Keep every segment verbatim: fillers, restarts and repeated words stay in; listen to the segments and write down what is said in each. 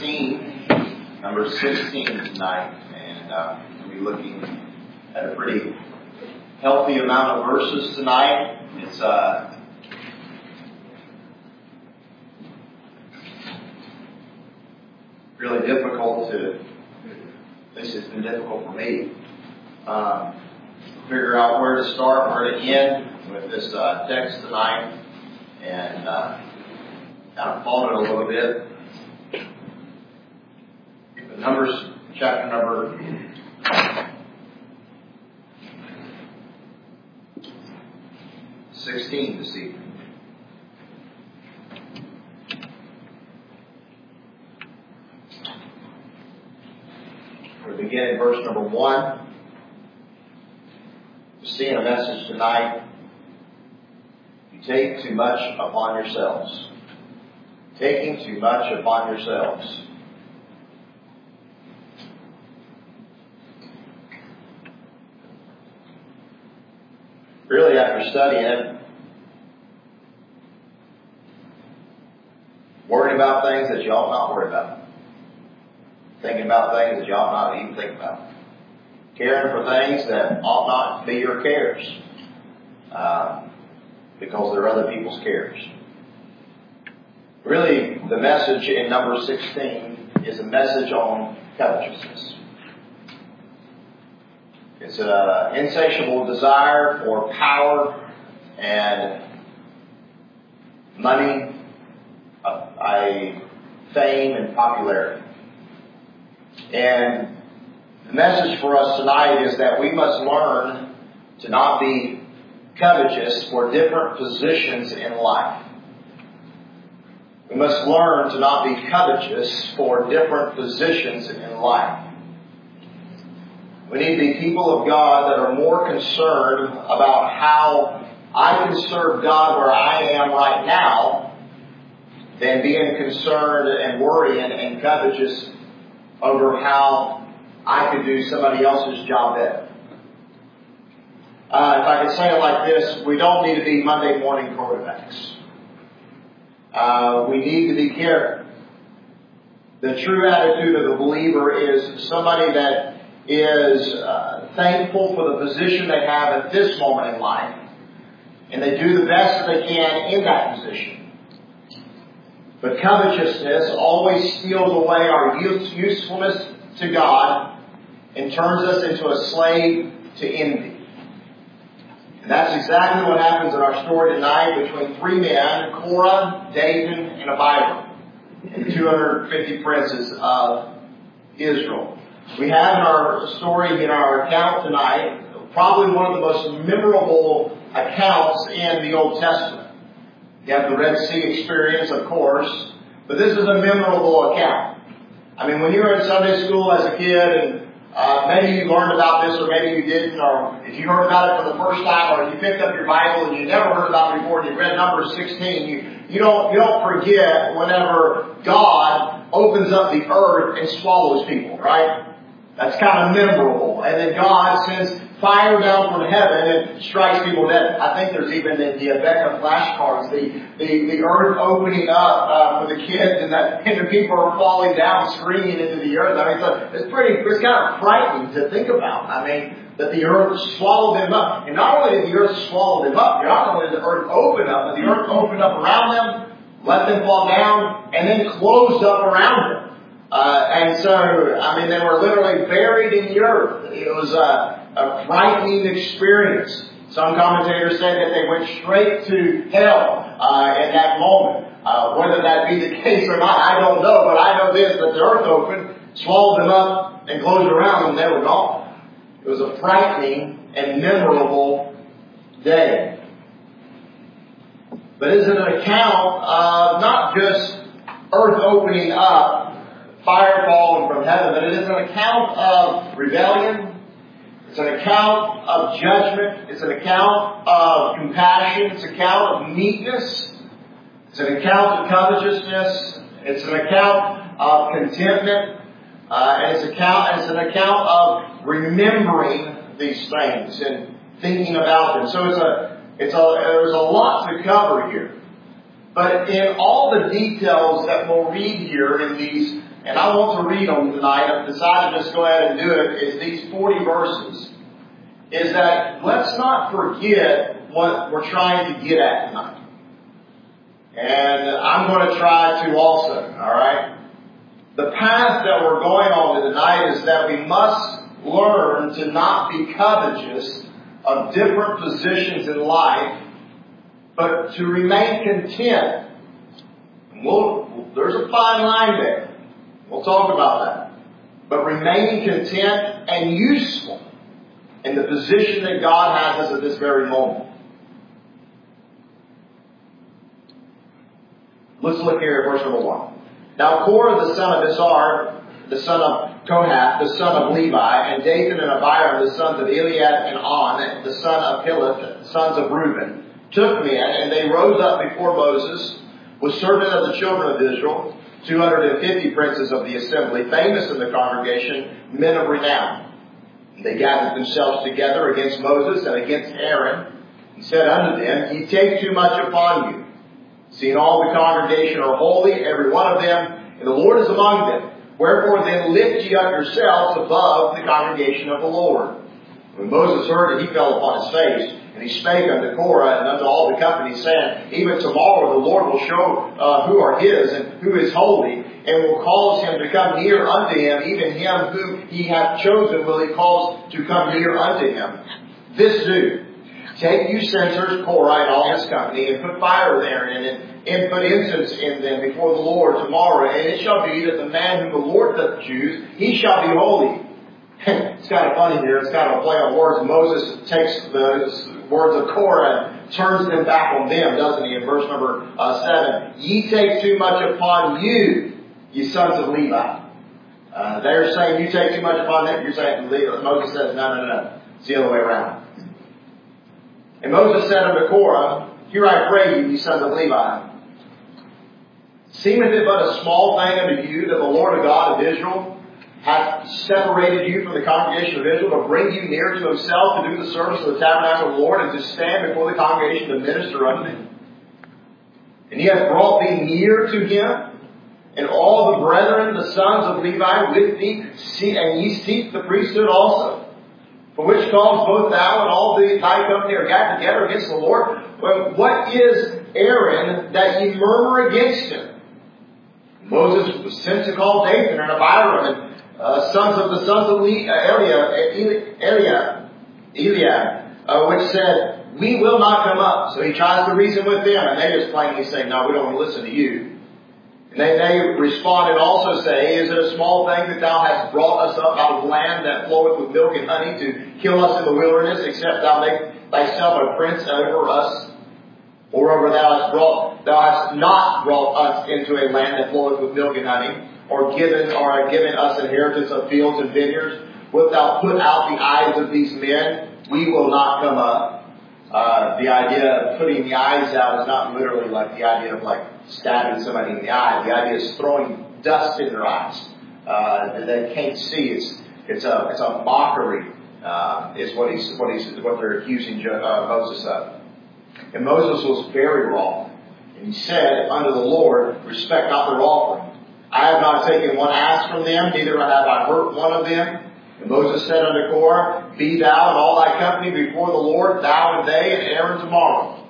sixteen, number sixteen tonight, and uh, we'll be looking at a pretty healthy amount of verses tonight. It's uh, really difficult to, at least it's been difficult for me, uh, figure out where to start, where to end with this uh, text tonight, and uh, kind of followed it a little bit. The Numbers, chapter number sixteen this evening. We'll begin in verse number one. We're seeing a message tonight. You take too much upon yourselves. Taking too much upon yourselves. Really, after studying it, worrying about things that you ought not worry about. Thinking about things that you ought not even think about. Caring for things that ought not to be your cares. Uh, because they're other people's cares. Really, the message in number sixteen is a message on covetousness. It's an insatiable desire for power and money, a, a fame and popularity. And the message for us tonight is that we must learn to not be covetous for different positions in life. We must learn to not be covetous for different positions in life. We need to be people of God that are more concerned about how I can serve God where I am right now than being concerned and worrying and covetous over how I could do somebody else's job better. Uh, if I could say it like this, we don't need to be Monday morning quarterbacks. Uh, we need to be careful. The true attitude of the believer is somebody that is uh, thankful for the position they have at this moment in life, and they do the best that they can in that position. But covetousness always steals away our usefulness to God and turns us into a slave to envy. And that's exactly what happens in our story tonight between three men, Korah, Dathan, and Abiram, and two hundred fifty princes of Israel. We have in our story, in our account tonight, probably one of the most memorable accounts in the Old Testament. You have the Red Sea experience, of course, but this is a memorable account. I mean, when you were in Sunday school as a kid, and uh, maybe you learned about this or maybe you didn't, or if you heard about it for the first time, or if you picked up your Bible and you never heard about it before and you read Numbers sixteen, you, you don't you don't forget whenever God opens up the earth and swallows people, right? That's kind of memorable. And then God sends fire down from heaven and strikes people dead. I think there's even in the Abeka flashcards, the, the, the earth opening up uh, for the kids and, that, and the people are falling down screaming into the earth. I mean, so it's pretty, it's kind of frightening to think about. I mean, that the earth swallowed them up. And not only did the earth swallow them up, not only did the earth open up, but the earth opened up around them, let them fall down, and then closed up around them. Uh, and so, I mean, they were literally buried in the earth. It was a, a frightening experience. Some commentators say that they went straight to hell uh, in that moment. Uh, whether that be the case or not, I don't know. But I know this, that the earth opened, swallowed them up, and closed around them, and they were gone. It was a frightening and memorable day. But it's an account of not just earth opening up, fire falling from heaven, but it is an account of rebellion. It's an account of judgment. It's an account of compassion. It's an account of meekness. It's an account of covetousness. It's an account of contentment. Uh, and it's, account, it's an account of remembering these things and thinking about them. So it's a, it's a, there's a lot to cover here. But in all the details that we'll read here in these and I want to read them tonight. I've decided to just go ahead and do it, is these forty verses. Is that let's not forget what we're trying to get at tonight. And I'm going to try to also, alright? The path that we're going on tonight is that we must learn to not be covetous of different positions in life, but to remain content. We'll, there's a fine line there. We'll talk about that. But remaining content and useful in the position that God has us at this very moment. Let's look here at verse number one. Now Korah, the son of Issachar, the son of Kohath, the son of Levi, and Dathan and Abiram, the sons of Eliad and On, the son of Hilith, the sons of Reuben, took men, and they rose up before Moses, with certain of the children of Israel, two hundred fifty princes of the assembly, famous in the congregation, men of renown. And they gathered themselves together against Moses and against Aaron, and said unto them, Ye take too much upon you, seeing all the congregation are holy, every one of them, and the Lord is among them. Wherefore then lift ye up yourselves above the congregation of the Lord. When Moses heard it, he fell upon his face, and he spake unto Korah and unto all the company, saying, Even tomorrow the Lord will show uh, who are his and who is holy, and will cause him to come near unto him, even him whom he hath chosen will he cause to come near unto him. This do. Take you censers, Korah and all his company, and put fire therein, and, and put incense in them before the Lord tomorrow. And it shall be that the man whom the Lord doth choose, he shall be holy. It's kind of funny here. It's kind of a play on words. Moses takes the words of Korah and turns them back on them, doesn't he? In verse number uh, seven. Ye take too much upon you, ye sons of Levi. Uh, they're saying you take too much upon them. You're saying, Moses says, no, no, no. It's the other way around. And Moses said unto Korah, Hear I pray you, ye sons of Levi. Seemeth it but a small thing unto you that the Lord God of Israel hath separated you from the congregation of Israel to bring you near to himself to do the service of the tabernacle of the Lord and to stand before the congregation to minister unto him? And he hath brought thee near to him, and all the brethren, the sons of Levi, with thee, and ye seek the priesthood also. For which cause both thou and all the thy company are gathered together against the Lord? Well, what is Aaron that ye murmur against him? Moses was sent to call Dathan and Abiram and uh, sons of the sons of Le- uh, Eliab, Eliab, Eliab uh, which said, We will not come up. So he tries to reason with them, and they just plainly say, No, we don't want to listen to you. And they, they respond and also say, Is it a small thing that thou hast brought us up out of land that floweth with milk and honey to kill us in the wilderness, except thou make thyself a prince over us? Moreover, thou hast brought, thou hast not brought us into a land that floweth with milk and honey, or given, or given us inheritance of fields and vineyards. Wilt thou put out the eyes of these men? We will not come up. Uh, the idea of putting the eyes out is not literally like the idea of like stabbing somebody in the eye. The idea is throwing dust in their eyes uh, that they can't see. It's it's a it's a mockery. Uh, is what he's what he's what they're accusing uh, Moses of. And Moses was very wrong. And he said unto the Lord, Respect not their offering. I have not taken one ass from them, neither have I hurt one of them. And Moses said unto Korah, Be thou and all thy company before the Lord, thou and they, and Aaron tomorrow.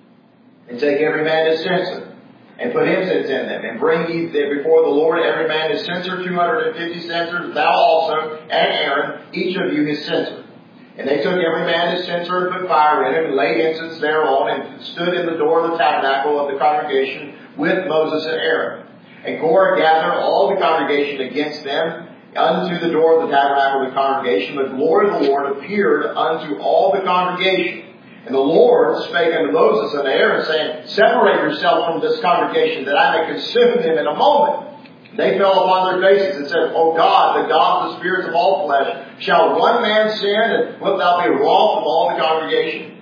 And take every man his censer, and put incense in them, and bring ye before the Lord every man his censer, two hundred fifty censers, thou also, and Aaron, each of you his censer. And they took every man his censer, and put fire in him, and laid incense thereon, and stood in the door of the tabernacle of the congregation with Moses and Aaron. And Korah gathered all the congregation against them, unto the door of the tabernacle of the congregation. But the glory of the Lord appeared unto all the congregation. And the Lord spake unto Moses and Aaron, saying, Separate yourself from this congregation, that I may consume them in a moment. And they fell upon their faces and said, O God, the God of the spirits of all flesh, shall one man sin, and wilt thou be wroth from all the congregation?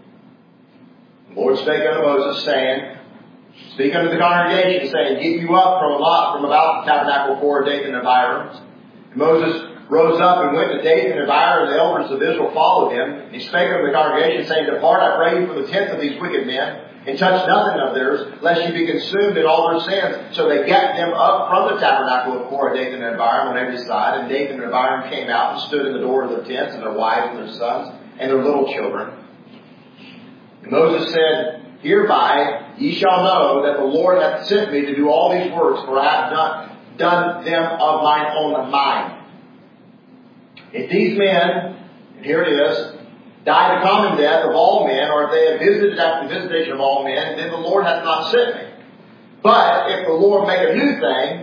The Lord spake unto Moses, saying, Speak unto the congregation, saying, Get you up from about, from about the tabernacle of Korah, Dathan, and Abiram. And Moses rose up and went to Dathan and Abiram, and the elders of Israel followed him. And he spake unto the congregation, saying, Depart, I pray you, from the tents of these wicked men. and touch nothing of theirs, lest you be consumed in all their sins. So they got them up from the tabernacle of Korah, Dathan and Abiram on every side. And Dathan and Abiram came out and stood in the door of their tents, and their wives and their sons and their little children. And Moses said, Hereby ye shall know that the Lord hath sent me to do all these works, for I have done, done them of mine own mind. If these men, and here it is, die the common death of all men, or if they have visited after the visitation of all men, then the Lord hath not sent me. But if the Lord make a new thing,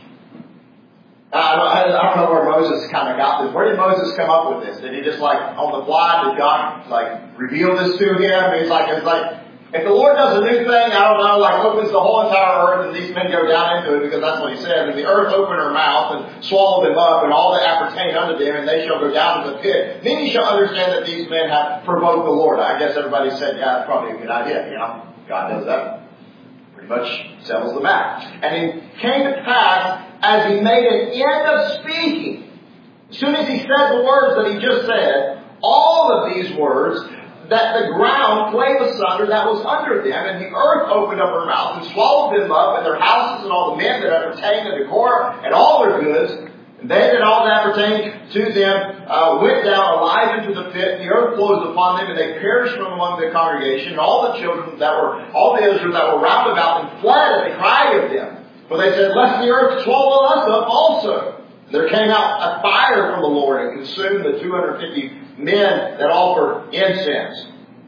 I don't, I don't know where Moses kind of got this. Where did Moses come up with this? Did he just like on the fly? Did God like reveal this to him? He's like, it's like, if the Lord does a new thing, I don't know, like opens the whole entire earth and these men go down into it, because that's what he said. And the earth opened her mouth and swallowed them up, and all that appertain unto them, and they shall go down to the pit. Then you shall understand that these men have provoked the Lord. I guess everybody said, yeah, that's probably a good idea. You know, God does that. Pretty much settles the matter. And it came to pass, as he made an end of speaking, as soon as he said the words that he just said, all of these words, that the ground clave asunder that was under them, and the earth opened up her mouth and swallowed them up, and their houses and all the men that appertained unto Korah and all their goods, and they that all that appertained to them uh, went down alive into the pit, and the earth closed upon them, and they perished from among the congregation, and all the children that were, all the Israel that were round about them fled at the cry of them. For they said, lest the earth swallow us up also. And there came out a fire from the Lord and consumed the two hundred fifty men that offered incense.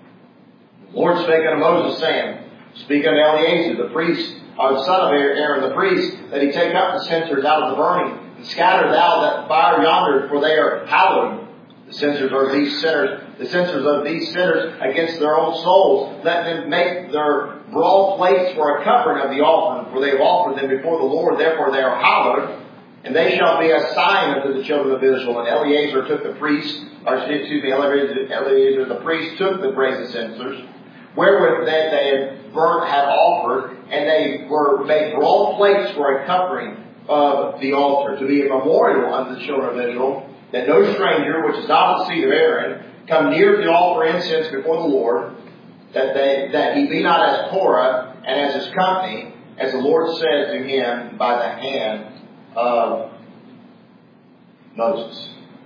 The Lord spake unto Moses, saying, Speak unto Eleazar the priest, or the son of Aaron the priest, that he take up the censers out of the burning, and scatter thou that fire yonder, for they are hallowed. The censers of these sinners, the censers of these sinners against their own souls. Let them make their broad plates for a covering of the offering, for they have offered them before the Lord, therefore they are hallowed. And they shall be a sign unto the children of Israel. And Eleazar took the priest, or excuse me, Eleazar, Eleazar the priest took the brazen censers, wherewith they, they had burnt, had offered, and they were made broad plates for a covering of the altar, to be a memorial unto the children of Israel, that no stranger, which is not of the seed of Aaron, come near to offer incense before the Lord, that they that he be not as Korah and as his company, as the Lord said to him by the hand of Moses.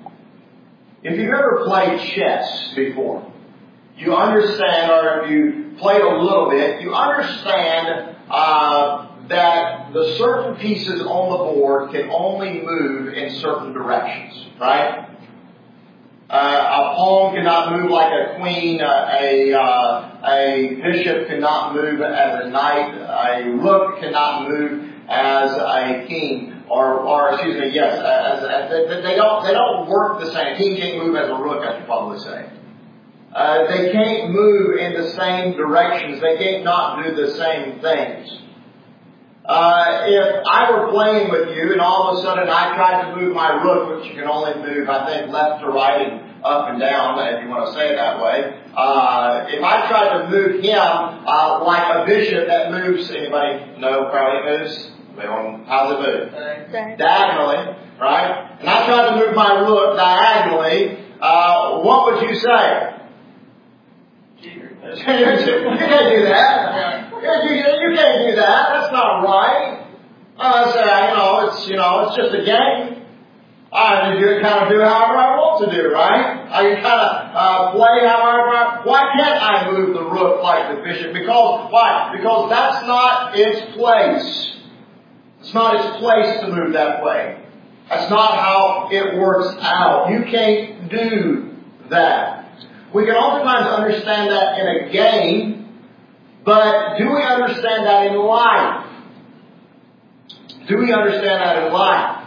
If you've ever played chess before, you understand, or if you played a little bit, you understand uh, that the certain pieces on the board can only move in certain directions, right? Uh, a pawn cannot move like a queen. Uh, a uh, a bishop cannot move as a knight. A rook cannot move as a king. Or, or excuse me, yes, as, as, as, they don't they don't work the same. A king can't move as a rook, I should probably say. Uh, they can't move in the same directions. They can't not do the same things. Uh, if I were playing with you and all of a sudden I tried to move my rook, which you can only move, I think, left to right and up and down, if you want to say it that way. Uh, if I tried to move him uh, like a bishop that moves, anybody know how it moves? How's it move? Diagonally. Diagonally, right? And I tried to move my rook diagonally, uh, what would you say? You can't do that. You, you can't do that. That's not right. I say, you know, it's you know, it's just a game. I can do kind of do however I want to do, right? I can kind of uh, play however I. Why can't I move the rook like the bishop? Because why? Because that's not its place. It's not its place to move that way. That's not how it works out. You can't do that. We can oftentimes understand that in a game, but do we understand that in life? Do we understand that in life?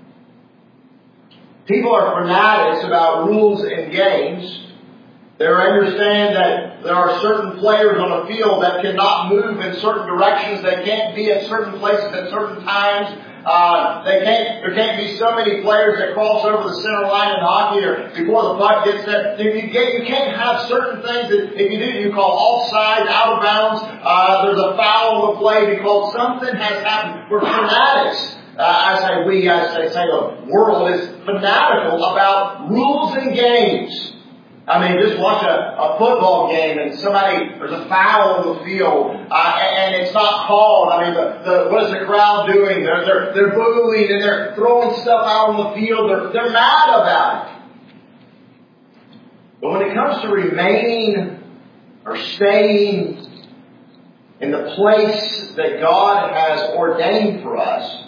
People are fanatics about rules in games. They understand that there are certain players on a field that cannot move in certain directions. They can't be at certain places at certain times. Uh, they can't. There can't be so many players that cross over the center line in hockey or before the puck gets there. You, you, can't, you can't have certain things that if you do, you call offside, out of bounds. Uh, there's a foul on the play because something has happened. We're fanatics. Uh, I say we. I say, say the world is fanatical about rules and games. I mean, just watch a, a football game and somebody, there's a foul on the field, uh, and, and it's not called. I mean, the, the, what is the crowd doing? They're, they're, they're booing and they're throwing stuff out on the field. They're, they're mad about it. But when it comes to remaining or staying in the place that God has ordained for us,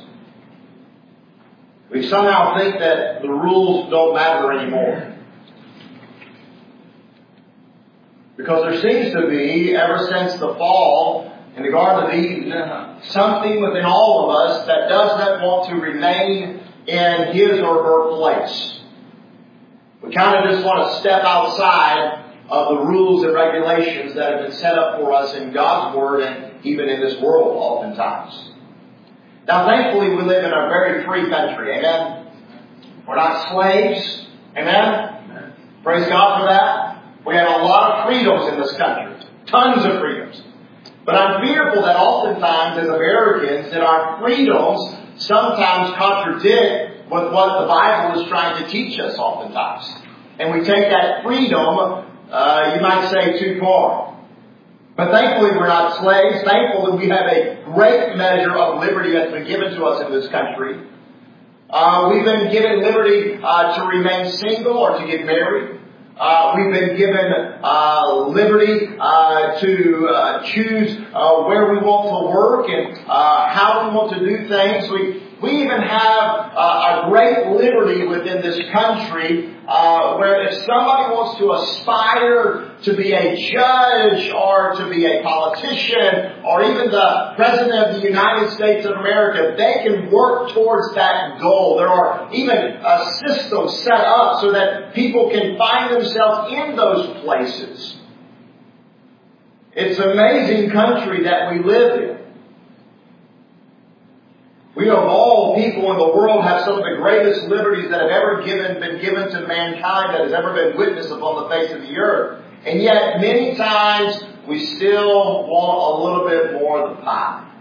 we somehow think that the rules don't matter anymore. Because there seems to be, ever since the fall in the Garden of Eden, something within all of us that does not want to remain in his or her place. We kind of just want to step outside of the rules and regulations that have been set up for us in God's Word and even in this world oftentimes. Now thankfully we live in a very free country. Amen? We're not slaves. Amen? Amen. Praise God for that. We have a lot of freedoms in this country. Tons of freedoms. But I'm fearful that oftentimes as Americans that our freedoms sometimes contradict with what the Bible is trying to teach us oftentimes. And we take that freedom, uh, you might say, too far. But thankfully we're not slaves. Thankful that we have a great measure of liberty that's been given to us in this country. Uh, we've been given liberty uh, to remain single or to get married. Uh, we've been given uh, liberty uh, to uh, choose uh, where we want to work and uh, how we want to do things. We we even have uh, a great liberty within this country uh, where if somebody wants to aspire to be a judge or to be a politician or even the President of the United States of America, they can work towards that goal. There are even uh, systems set up so that people can find themselves in those places. It's an amazing country that we live in. We of all people in the world have some of the greatest liberties that have ever given, been given to mankind, that has ever been witnessed upon the face of the earth. And yet, many times, we still want a little bit more of the pie.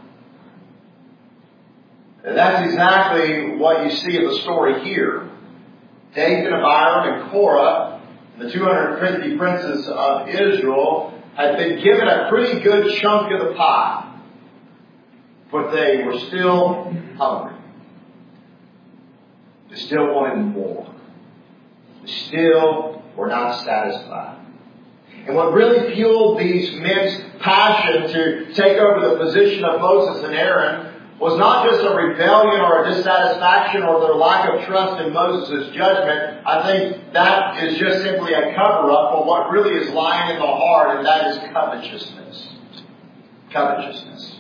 And that's exactly what you see in the story here. Dathan, Abiram, and Korah, the two hundred fifty princes of Israel, had been given a pretty good chunk of the pie. But they were still hungry. They still wanted more. They still were not satisfied. And what really fueled these men's passion to take over the position of Moses and Aaron was not just a rebellion or a dissatisfaction or their lack of trust in Moses' judgment. I think that is just simply a cover-up for what really is lying in the heart, and that is covetousness. Covetousness.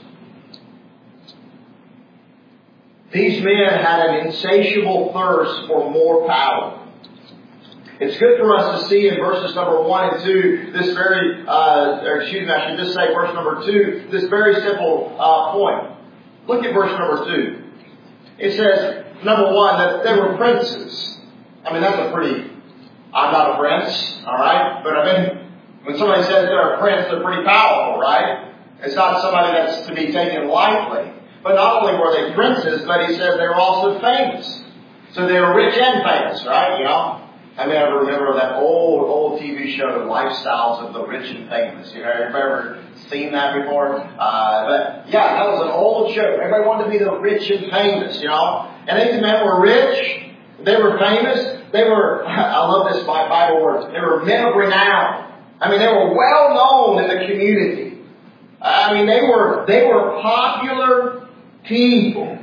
These men had an insatiable thirst for more power. It's good for us to see in verses number one and two this very, uh, or excuse me, I should just say verse number two, this very simple uh, point. Look at verse number two. It says, number one, that they were princes. I mean, that's a pretty, I'm not a prince, alright? But I mean, when somebody says they're a prince, they're pretty powerful, right? It's not somebody that's to be taken lightly. But not only were they princes, but he says they were also famous. So they were rich and famous, right? You know? I mean, I remember that old, old T V show, The Lifestyles of the Rich and Famous. You know, have you ever seen that before? Uh, but yeah, that was an old show. Everybody wanted to be the rich and famous, you know? And these men were rich. They were famous. They were, I love this Bible words, they were men of renown. I mean, they were well known in the community. I mean, they were, they were popular people.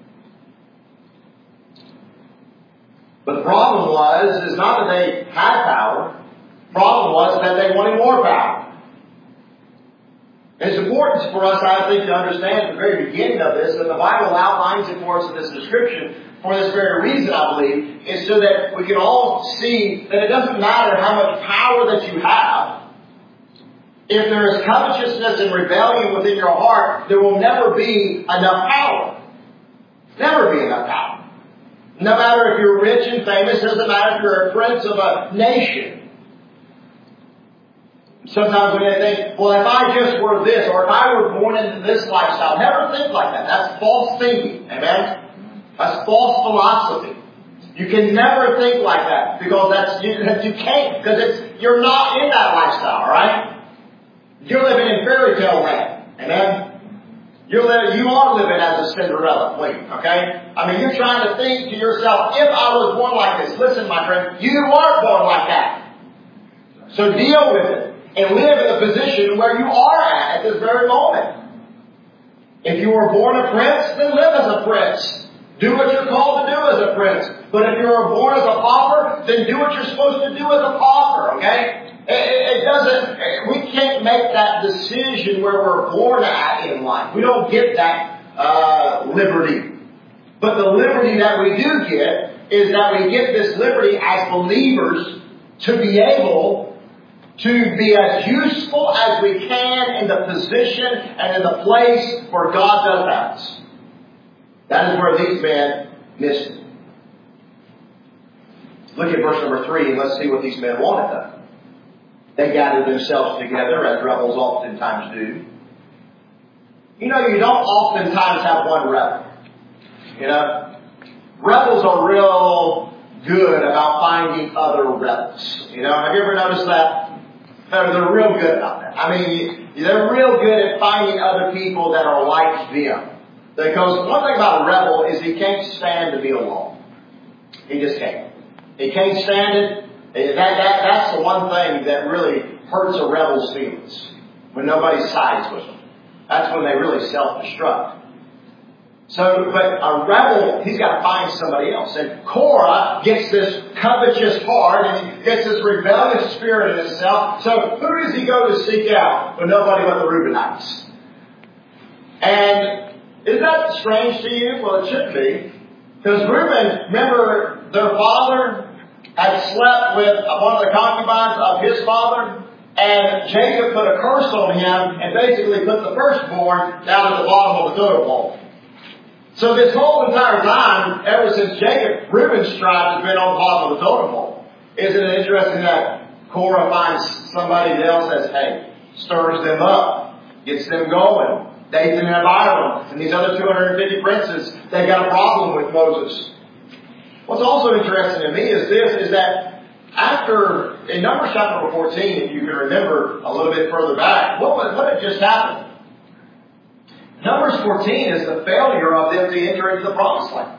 But the problem was, is not that they had power. The problem was that they wanted more power. And it's important for us, I think, to understand at the very beginning of this, that the Bible outlines it for us in this description for this very reason, I believe, is so that we can all see that it doesn't matter how much power that you have. If there is covetousness and rebellion within your heart, there will never be enough power. Never be enough power. No matter if you're rich and famous, it doesn't matter if you're a prince of a nation. Sometimes when they think, well, if I just were this, or if I were born into this lifestyle, never think like that. That's false thinking. Amen? That's false philosophy. You can never think like that because that's you, you can't because it's you're not in that lifestyle, right? You're living in fairy tale land, amen. You're living, you are living as a Cinderella queen, okay? I mean, you're trying to think to yourself, if I was born like this, listen, my friend, you weren't born like that. So deal with it and live in the position where you are at at this very moment. If you were born a prince, then live as a prince. Do what you're called to do as a prince. But if you were born as a pauper, then do what you're supposed to do as a pauper, okay? It, it doesn't, we can't make that decision where we're born at in life. We don't get that uh, liberty. But the liberty that we do get is that we get this liberty as believers to be able to be as useful as we can in the position and in the place where God does have us. That is where these men missed it. Look at verse number three and let's see what these men wanted done. They gathered themselves together as rebels oftentimes do. You know, you don't oftentimes have one rebel. You know, rebels are real good about finding other rebels. You know, have you ever noticed that? They're real good about that. I mean, they're real good at finding other people that are like them. Because one thing about a rebel is he can't stand to be alone. He just can't. He can't stand it. That, that, that's the one thing that really hurts a rebel's feelings. When nobody sides with them. That's when they really self-destruct. So, but a rebel, he's got to find somebody else. And Korah gets this covetous heart and he gets this rebellious spirit in himself. So who does he go to seek out? Well, nobody but the Reubenites. And is that strange to you? Well, it should be. Because Reuben, remember, their father had slept with one of the concubines of his father, and Jacob put a curse on him and basically put the firstborn down at the bottom of the totem pole. So this whole entire time, ever since Jacob, Reuben's tribe has been on the bottom of the totem pole. Isn't it interesting that Korah finds somebody else that, hey, stirs them up, gets them going. Dathan and Abiram and these other two hundred fifty princes, they got a problem with Moses. What's also interesting to me is this, is that after, in Numbers chapter fourteen, if you can remember a little bit further back, what, what had just happened? Numbers fourteen is the failure of them to enter into the promised land.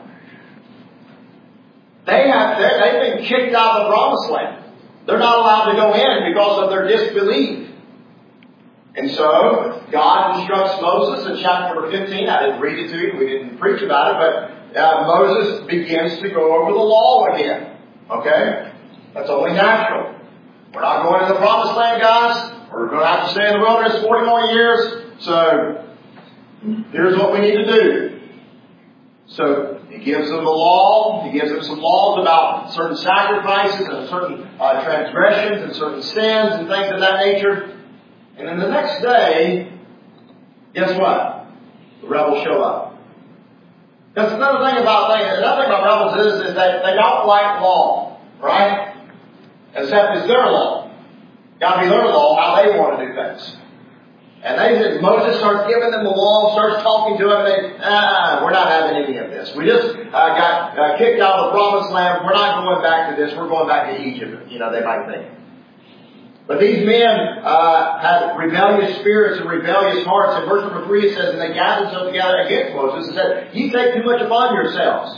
They have, they've been kicked out of the promised land. They're not allowed to go in because of their disbelief. And so, God instructs Moses in chapter number fifteen. I didn't read it to you. We didn't preach about it. But uh, Moses begins to go over the law again. Okay? That's only natural. We're not going to the promised land, guys. We're going to have to stay in the wilderness forty more years. So, here's what we need to do. So, he gives them the law. He gives them some laws about certain sacrifices and certain uh, transgressions and certain sins and things of that nature. And then the next day, guess what? The rebels show up. That's another thing about another thing about rebels is, is that they don't like law, right? Except it's their law. Got to be their law how they want to do things. And they Moses starts giving them the law, starts talking to them. And they, ah, we're not having any of this. We just uh, got uh, kicked out of the promised land. We're not going back to this. We're going back to Egypt. You know, they might think. But these men uh, had rebellious spirits and rebellious hearts. In verse number three it says, and they gathered themselves together against Moses and said, you take too much upon yourselves.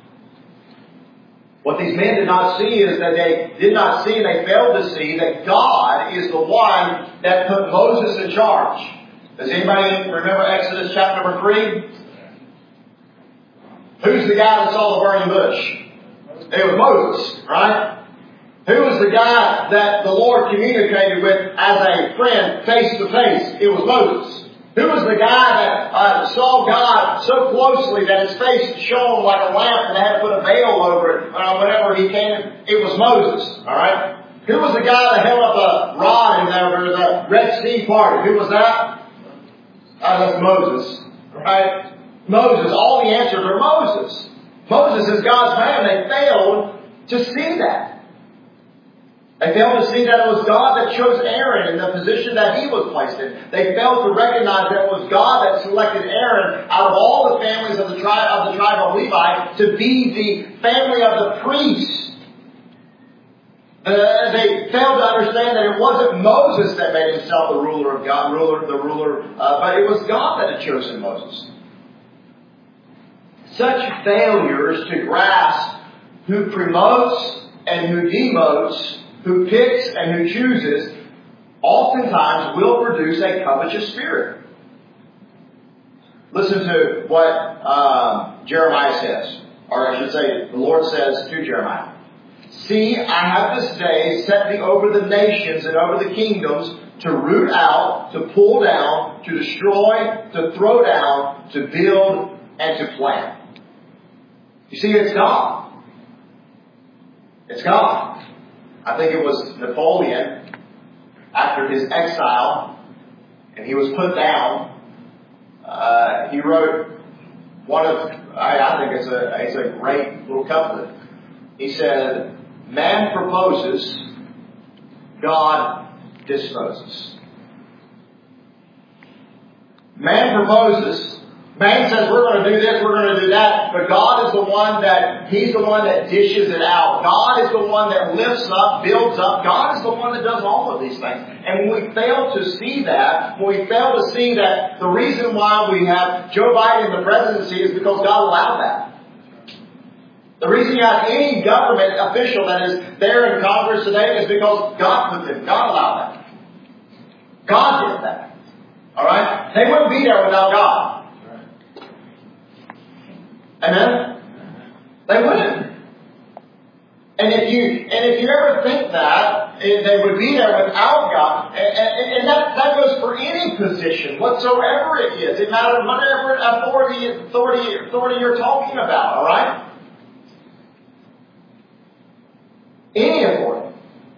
What these men did not see is that they did not see and they failed to see that God is the one that put Moses in charge. Does anybody remember Exodus chapter number three? Who's the guy that saw the burning bush? It was Moses, right? Who was the guy that the Lord communicated with as a friend face to face? It was Moses. Who was the guy that uh, saw God so closely that his face shone like a lamp and they had to put a veil over it uh, whenever he came? It was Moses. All right. Who was the guy that held up a rod and there the Red Sea parted? Who was that? Uh, that's Moses. Right? Moses. All the answers are Moses. Moses is God's man. They failed to see that. They failed to see that it was God that chose Aaron in the position that he was placed in. They failed to recognize that it was God that selected Aaron out of all the families of the tribe of the tribe of Levi to be the family of the priests. Uh, they failed to understand that it wasn't Moses that made himself the ruler of God, ruler the ruler, uh, but it was God that had chosen Moses. Such failures to grasp who promotes and who demotes, who picks and who chooses, oftentimes will produce a covetous spirit. Listen to what um, Jeremiah says, or I should say, the Lord says to Jeremiah. See, I have this day set thee over the nations and over the kingdoms to root out, to pull down, to destroy, to throw down, to build, and to plant. You see, it's God. It's God. I think it was Napoleon, after his exile, and he was put down, uh, he wrote one of, I, I think it's a, it's a great little couplet. He said, man proposes, God disposes. Man proposes, man says we're going to do this, we're going to do that, but God is the one that, He's the one that dishes it out. God is the one that lifts up, builds up. God is the one that does all of these things. And when we fail to see that, when we fail to see that the reason why we have Joe Biden in the presidency is because God allowed that. The reason you have any government official that is there in Congress today is because God put them. God allowed that. God did that. Alright? They wouldn't be there without God. Amen? They wouldn't. And if you and if you ever think that they would be there without God, and, and, and that, that goes for any position whatsoever it is. It matters whatever authority authority authority you're talking about, alright? Any authority.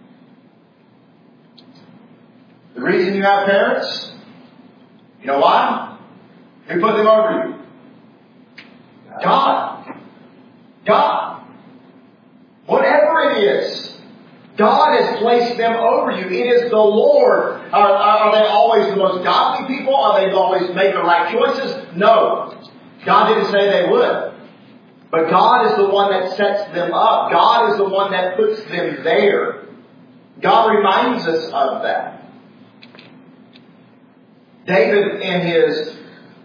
The reason you have parents, you know why? Who put them over you? God. God. Whatever it is, God has placed them over you. It is the Lord. Are, are they always the most godly people? Are they always make the right choices? No. God didn't say they would. But God is the one that sets them up. God is the one that puts them there. God reminds us of that. David in his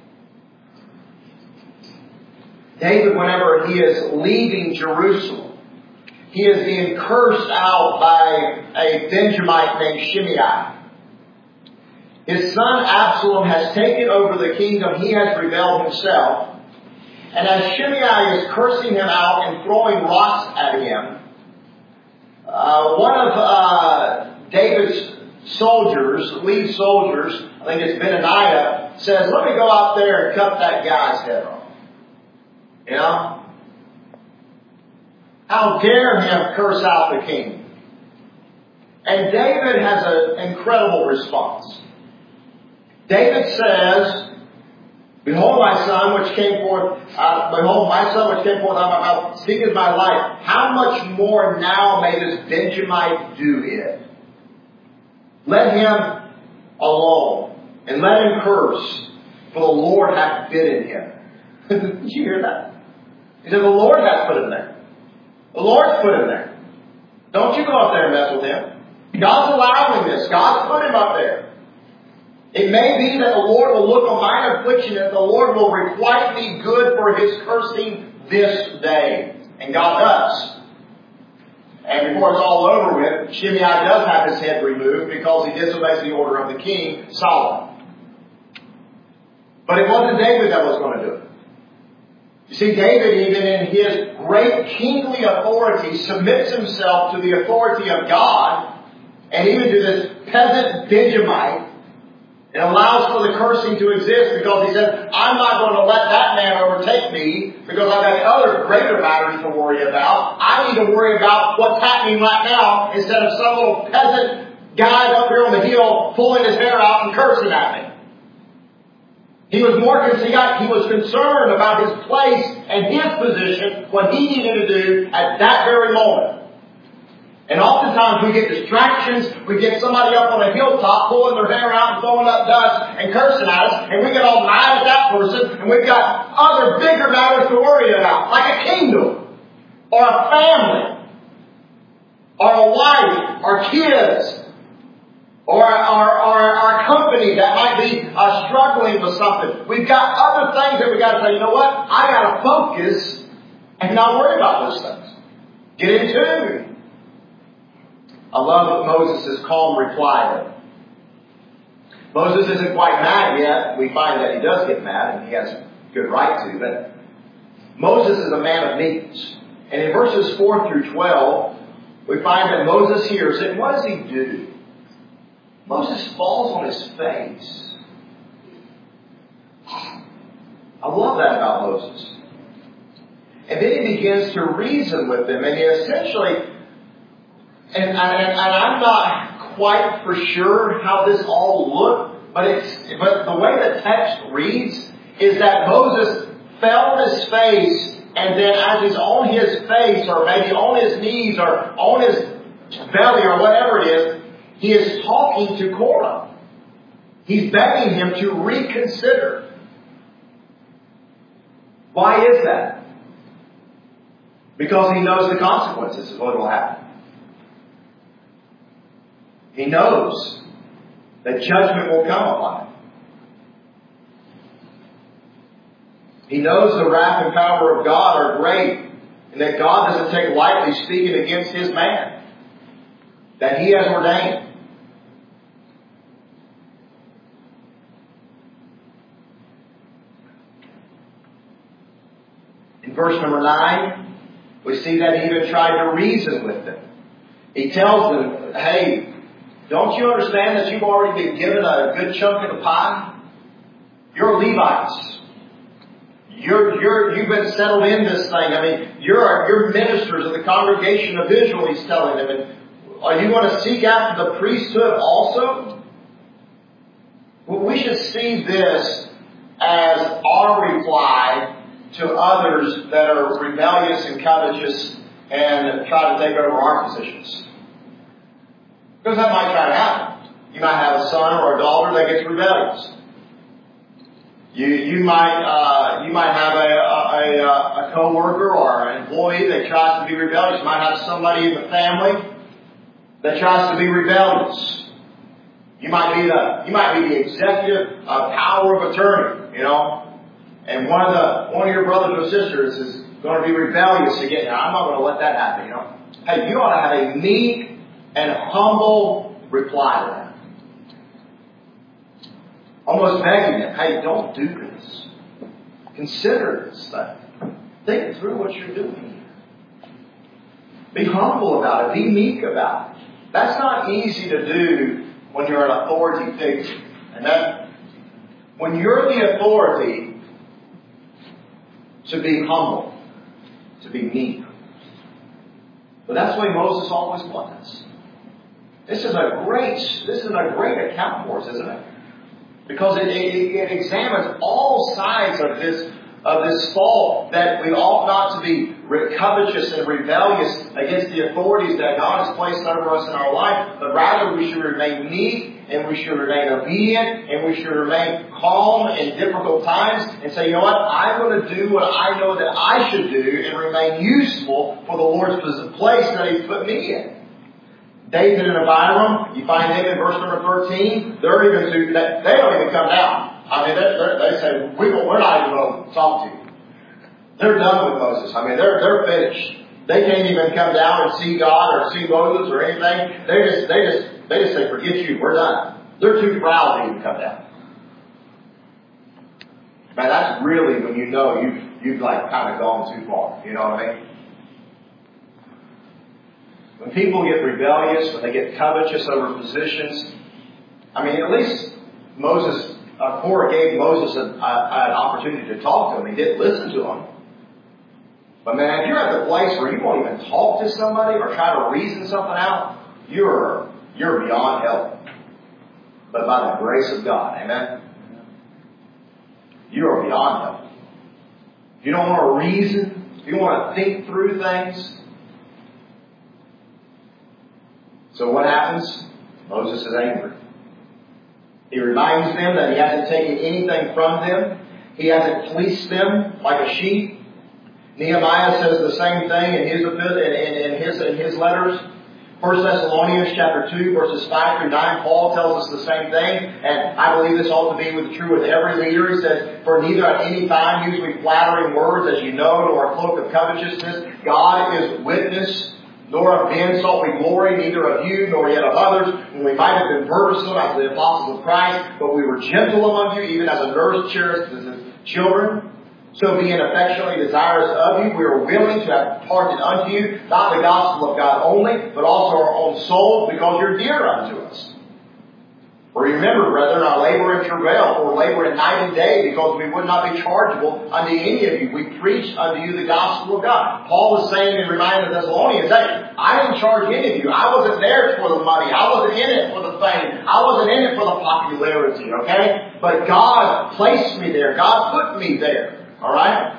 David, whenever he is leaving Jerusalem, he is being cursed out by a Benjamite named Shimei. His son Absalom has taken over the kingdom. He has rebelled himself. And as Shimei is cursing him out and throwing rocks at him, uh, one of uh, David's soldiers, lead soldiers, I think it's Benaniah, says, let me go out there and cut that guy's head off. You know? How dare him curse out the king? And David has an incredible response. David says, Behold my son which came forth, uh, behold my son which came forth out of my mouth, seeketh my life. How much more now may this Benjamite do it? Let him alone, and let him curse, for the Lord hath bidden him. Did you hear that? He said, the Lord hath put him there. The Lord's put him there. Don't you go up there and mess with him. God's allowing this. God's put him up there. It may be that the Lord will look on mine affliction and the Lord will requite me good for his cursing this day. And God does. And before it's all over with, Shimei does have his head removed because he disobeys the order of the king, Solomon. But it wasn't David that was going to do it. You see, David, even in his great kingly authority, submits himself to the authority of God and even to this peasant Benjamite. It allows for the cursing to exist because he says, I'm not going to let that man overtake me because I've got other greater matters to worry about. I need to worry about what's happening right now instead of some little peasant guy up here on the hill pulling his hair out and cursing at me. He was more he got, he was concerned about his place and his position, what he needed to do at that very moment. And oftentimes we get distractions. We get somebody up on a hilltop pulling their hair out and throwing up dust and cursing at us. And we get all mad at that person. And we've got other bigger matters to worry about. Like a kingdom. Or a family. Or a wife. Or kids. Or our company that might be uh, struggling with something. We've got other things that we've got to say, you know what? I got to focus and not worry about those things. Get in tune. I love Moses' calm reply. Moses isn't quite mad yet. We find that he does get mad, and he has good right to. But Moses is a man of meekness. And in verses four through twelve, we find that Moses hears it. And what does he do? Moses falls on his face. I love that about Moses. And then he begins to reason with them. And he essentially, and, and, and I'm not quite for sure how this all looked, but it's but the way the text reads is that Moses fell on his face, and then as he's on his face, or maybe on his knees, or on his belly, or whatever it is, he is talking to Korah. He's begging him to reconsider. Why is that? Because he knows the consequences of what will happen. He knows that judgment will come upon him. He knows the wrath and power of God are great, and that God doesn't take lightly speaking against His man that He has ordained. In verse number nine, we see that he even tried to reason with them. He tells them, hey, don't you understand that you've already been given a good chunk of the pie? You're Levites. You're, you're, you've been settled in this thing. I mean, you're, you're ministers of the congregation of Israel, he's telling them. And are you going to seek after the priesthood also? Well, we should see this as our reply to others that are rebellious and covetous and try to take over our positions. Because that might try to happen. You might have a son or a daughter that gets rebellious. You you might uh, you might have a a, a, a coworker or an employee that tries to be rebellious. You might have somebody in the family that tries to be rebellious. You might be the you might be the executive uh, power of attorney, you know. And one of the one of your brothers or sisters is going to be rebellious again. Now, I'm not going to let that happen, you know. Hey, you ought to have a meek and humble reply to that. Almost begging them, hey, don't do this. Consider this thing. Think through what you're doing. Be humble about it. Be meek about it. That's not easy to do when you're an authority figure. And that when you're the authority, to be humble, to be meek. But that's the way Moses always was. This is a great, this is a great account for us, isn't it? Because it, it, it examines all sides of this of this fall, that we ought not to be covetous and rebellious against the authorities that God has placed over us in our life, but rather we should remain meek and we should remain obedient and we should remain calm in difficult times and say, you know what, I'm going to do what I know that I should do and remain useful for the Lord's place that He's put me in. David and Abiram, you find them in verse number thirteen, they're even too, they, they don't even come down. I mean, they're, they're, they say, we, we're not even going to talk to you. They're done with Moses. I mean, they're, they're finished. They can't even come down and see God or see Moses or anything. They just, they just, they just say, forget you, we're done. They're too proud to even come down. Man, that's really when you know you've, you've like kind of gone too far. You know what I mean? When people get rebellious, when they get covetous over positions, I mean, at least Moses, uh, Korah gave Moses an, uh, an opportunity to talk to him. He didn't listen to him. But man, if you're at the place where you won't even talk to somebody or try to reason something out, you're you're beyond help. But by the grace of God, amen? You are beyond help. If you don't want to reason, if you want to think through things, So what happens? Moses is angry. He reminds them that he hasn't taken anything from them. He hasn't fleeced them like a sheep. Nehemiah says the same thing in his in, in his in his letters. First Thessalonians chapter two, verses five through nine, Paul tells us the same thing, and I believe this ought to be with, true with every leader. He says, "For neither at any time use we flattering words, as you know, nor a cloak of covetousness. God is witness. Nor of men sought we glory, neither of you, nor yet of others, when we might have been burdensome as the apostles of Christ, but we were gentle among you, even as a nurse cherishes his children. So being affectionately desirous of you, we are willing to have departed unto you, not the gospel of God only, but also our own souls, because you're dear unto us. For remember, brethren, our labor and travail, for labor night and day, because we would not be chargeable unto any of you. We preach unto you the gospel of God." Paul is saying and reminding the Thessalonians, hey, I didn't charge any of you. I wasn't there for the money. I wasn't in it for the fame. I wasn't in it for the popularity, okay? But God placed me there. God put me there. All right?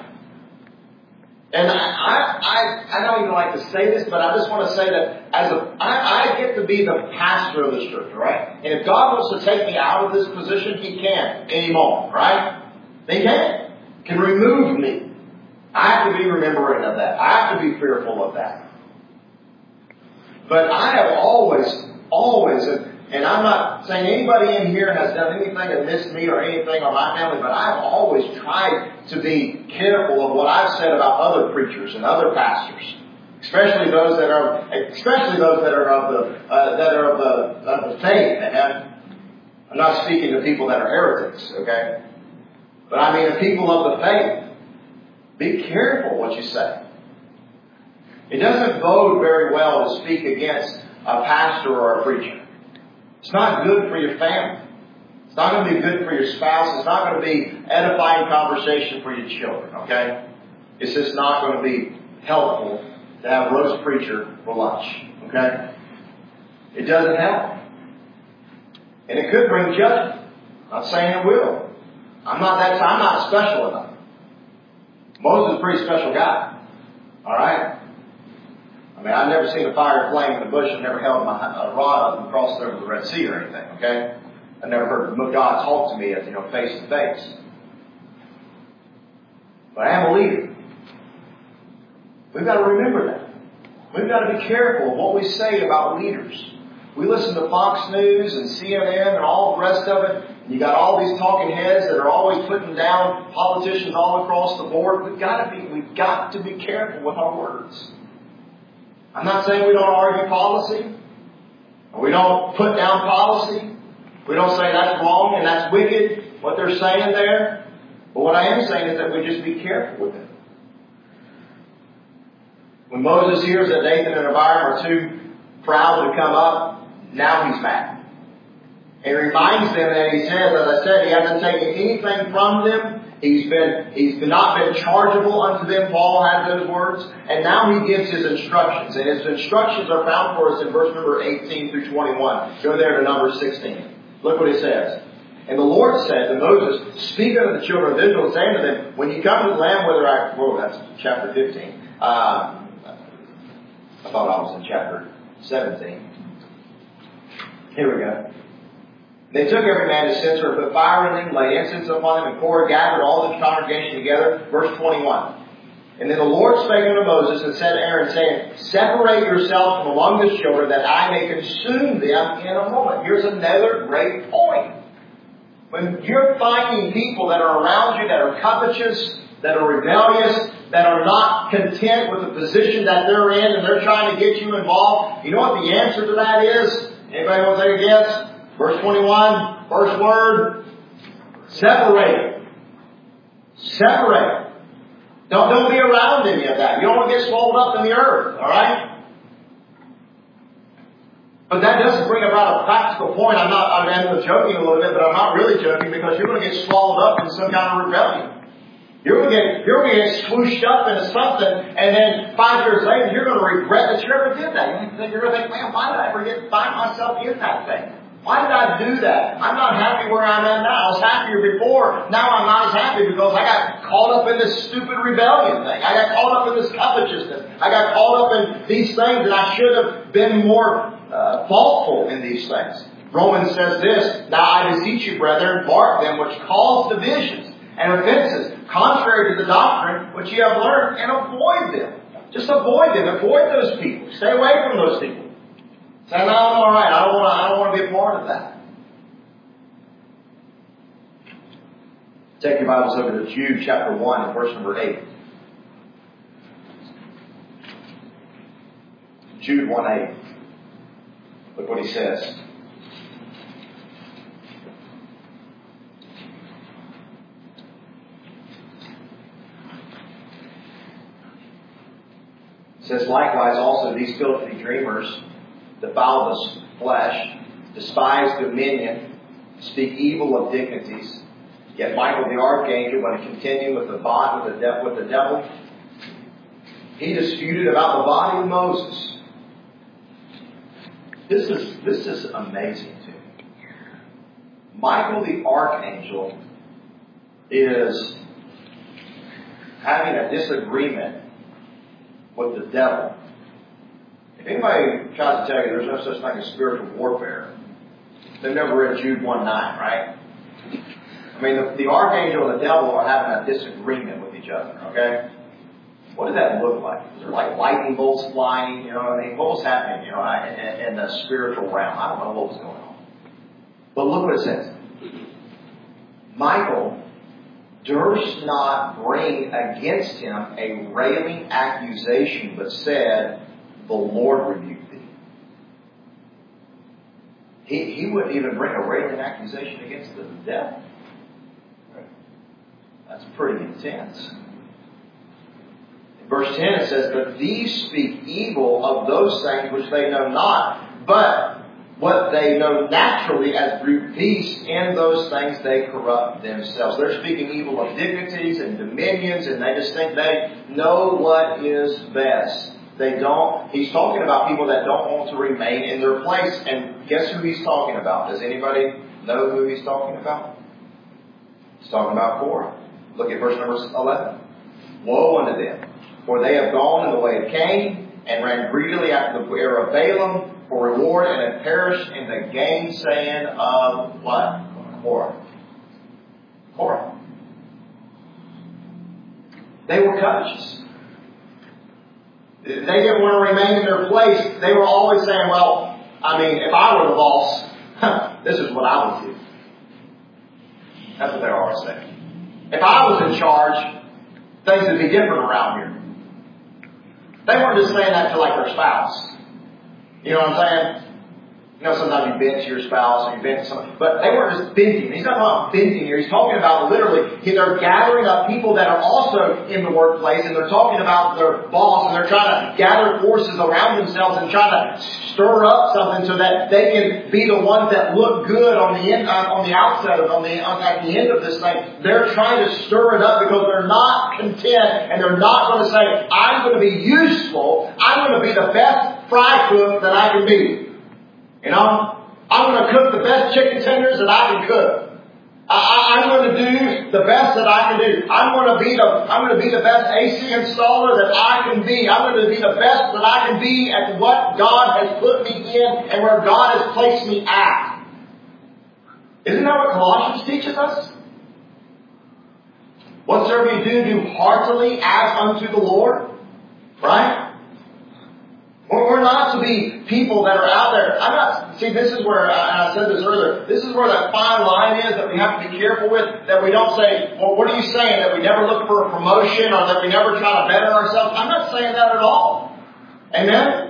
And I, I, I don't even like to say this, but I just want to say that as a, I, I get to be the pastor of this church, right? And if God wants to take me out of this position, He can any moment, right? He can. Can remove me. I have to be remembering of that. I have to be fearful of that. But I have always, always, and, and I'm not saying anybody in here has done anything against me or anything on my family, but I've always tried to be careful of what I've said about other preachers and other pastors, especially those that are, especially those that are of the uh, that are of the, of the faith. And I'm, I'm not speaking to people that are heretics, okay? But I mean the people of the faith. Be careful what you say. It doesn't bode very well to speak against a pastor or a preacher. It's not good for your family. It's not going to be good for your spouse. It's not going to be edifying conversation for your children, okay? It's just not going to be helpful to have a roast preacher for lunch, okay? It doesn't help. And it could bring judgment. I'm not saying it will. I'm not that, I'm not special enough. Moses is a pretty special guy. All right? I mean, I've never seen a fire flame in the bush. I've never held my a rod up and crossed over the Red Sea or anything, okay? I've never heard God talk to me, you know, face to face. But I am a leader. We've got to remember that. We've got to be careful of what we say about leaders. We listen to Fox News and C N N and all the rest of it. And you got all these talking heads that are always putting down politicians all across the board. We've got to be, we've got to be careful with our words. I'm not saying we don't argue policy. Or we don't put down policy. We don't say that's wrong and that's wicked, what they're saying there. But what I am saying is that we just be careful with it. When Moses hears that Dathan and Abiram are too proud to come up, now he's mad. He reminds them that he says, as I said, he hasn't taken anything from them. He's been, he's not been chargeable unto them. Paul has those words. And now he gives his instructions. And his instructions are found for us in verse number eighteen through twenty-one. Go there to number sixteen. Look what it says. And the Lord said to Moses, "Speak unto the children of Israel, saying to them, when you come to the land, whether I..." Whoa, that's chapter fifteen. Uh, I thought I was in chapter seventeen. Here we go. They took every man his censer and put fire in him, laid incense upon him, and Korah gathered all the congregation together. Verse twenty-one. And then the Lord spake unto Moses and said to Aaron, saying, "Separate yourself from among the children, that I may consume them in a moment." Here's another great point. When you're finding people that are around you that are covetous, that are rebellious, that are not content with the position that they're in, and they're trying to get you involved, you know what the answer to that is? Anybody want to take a guess? Verse twenty-one, first word, separate. Separate. Don't, don't be around any of that. You don't want to get swallowed up in the earth, alright? But that doesn't bring about a practical point. I'm not, I'm joking a little bit, but I'm not really joking, because you're going to get swallowed up in some kind of rebellion. You're going to get, you're going to get swooshed up into something, and then five years later, you're going to regret that you ever did that. You're going to think, man, why did I ever get, find myself in that thing? Why did I do that? I'm not happy where I'm at now. I was happier before. Now I'm not as happy because I got caught up in this stupid rebellion thing. I got caught up in this covetousness. I got caught up in these things that I should have been more uh, thoughtful in these things. Romans says this, now I beseech you, brethren, mark them which cause divisions and offenses, contrary to the doctrine which ye have learned, and avoid them. Just avoid them. Avoid those people. Stay away from those people. Say, no, I'm all right. I don't want to. I don't want to be a part of that. Take your Bibles over to Jude chapter one and verse number eight. Jude one eight. Look what he says. It says, likewise also these filthy dreamers defile the flesh, despise dominion, speak evil of dignities. Yet Michael the archangel, when contending with the body with the, de- with the devil, he disputed about the body of Moses. This is this is amazing to me. Michael the archangel is having a disagreement with the devil. If anybody tries to tell you there's no such thing as spiritual warfare, they've never read Jude one nine, right? I mean, the, the archangel and the devil are having a disagreement with each other, okay? What does that look like? Is there like lightning bolts flying? You know what I mean? What was happening, you know, in, in the spiritual realm? I don't know what was going on. But look what it says. Michael durst not bring against him a railing accusation, but said, the Lord rebuke thee. He, he wouldn't even bring a railing accusation against the devil. That's pretty intense. In verse ten it says, but these speak evil of those things which they know not, but what they know naturally as brute beasts, in those things they corrupt themselves. They're speaking evil of dignities and dominions, and they just think they know what is best. They don't. He's talking about people that don't want to remain in their place. And guess who he's talking about? Does anybody know who he's talking about? He's talking about Korah. Look at verse number eleven. Woe unto them, for they have gone in the way of Cain, and ran greedily after the heir of Balaam for reward, and have perished in the gainsaying of what? Korah. Korah. They were covetous. They didn't want to remain in their place. They were always saying, well, I mean, if I were the boss, this is what I would do. That's what they're always saying. If I was in charge, things would be different around here. They weren't just saying that to like their spouse. You know what I'm saying? You know, sometimes you vent to your spouse or you vent to somebody. But they weren't just venting. He's not talking about venting here. He's talking about literally, they're gathering up people that are also in the workplace, and they're talking about their boss, and they're trying to gather forces around themselves and trying to stir up something so that they can be the ones that look good on the end, uh, on the outset of, on the, on, at the end of this thing. They're trying to stir it up because they're not content, and they're not going to say, I'm going to be useful. I'm going to be the best fry cook that I can be. You know, I'm going to cook the best chicken tenders that I can cook. I, I'm going to do the best that I can do. I'm going to be the I'm going to be the best A C installer that I can be. I'm going to be the best that I can be at what God has put me in and where God has placed me at. Isn't that what Colossians teaches us? Whatsoever you do, do heartily as unto the Lord. Right? We're not to be people that are out there. I'm not, see, this is where, and I said this earlier, this is where that fine line is that we have to be careful with, that we don't say, well, what are you saying? That we never look for a promotion or that we never try to better ourselves? I'm not saying that at all. Amen?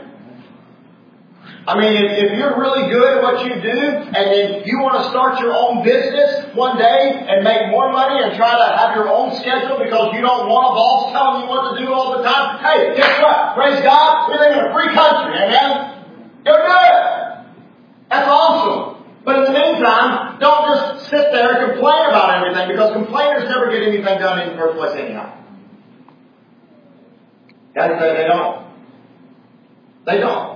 I mean, if, if you're really good at what you do, and then you want to start your own business one day and make more money and try to have your own schedule because you don't want a boss telling you what to do all the time, hey, guess what? Praise God, we live in a free country, amen? Go do it! That's awesome. But in the meantime, don't just sit there and complain about everything, because complainers never get anything done in the first place anyhow. That's, they don't. They don't.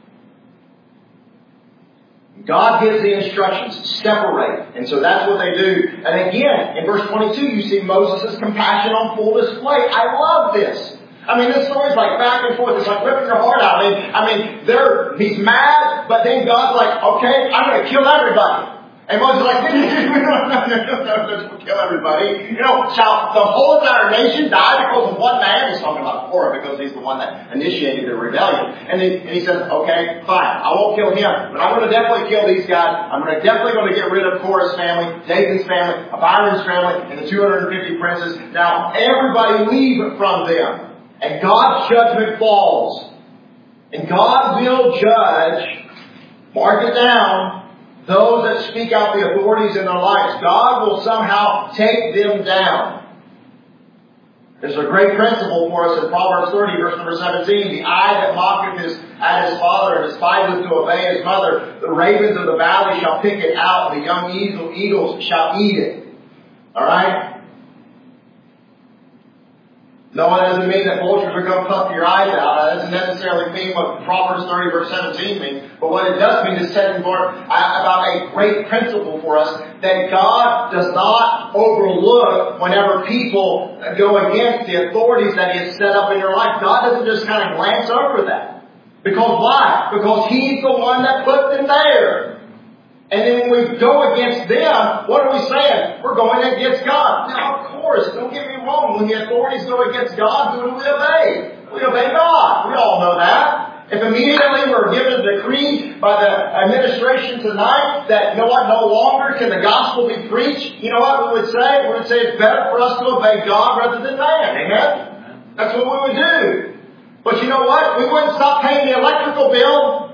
God gives the instructions, separate. And so that's what they do. And again, in verse twenty-two, you see Moses' compassion on full display. I love this. I mean, this story's like back and forth. It's like ripping your heart out. I mean, I mean, they're, he's mad, but then God's like, okay, I'm going to kill everybody. And Moses is like, no, no, no, no, no, no, kill everybody. You know, shall the whole entire nation die because of one man? He's talking about Korah because he's the one that initiated the rebellion. And, then, and he says, okay, fine, I won't kill him, but I'm going to definitely kill these guys. I'm going to definitely going to get rid of Korah's family, Dathan's family, Abiram's family, and the two hundred fifty princes. Now everybody leave from them. And God's judgment falls. And God will judge, mark it down, those that speak out the authorities in their lives. God will somehow take them down. There's a great principle for us in Proverbs thirty, verse number seventeen. The eye that mocketh his, at his father and despiseth to obey his mother. The ravens of the valley shall pick it out. The young eagle, eagles shall eat it. Alright? No, it doesn't mean that vultures are going to puff your eyes out. That doesn't necessarily mean what Proverbs thirty verse seventeen means. But what it does mean is setting forth about a great principle for us that God does not overlook whenever people go against the authorities that He has set up in your life. God doesn't just kind of glance over that. Because why? Because He's the one that put them there. And then when we go against them, what are we saying? We're going against God. Now, of course, don't get me wrong. When the authorities go against God, who do we obey? We obey God. We all know that. If immediately we're given a decree by the administration tonight that, you know what, no longer can the gospel be preached, you know what we would say? We would say it's better for us to obey God rather than man. Amen? That's what we would do. But you know what? We wouldn't stop paying the electrical bill.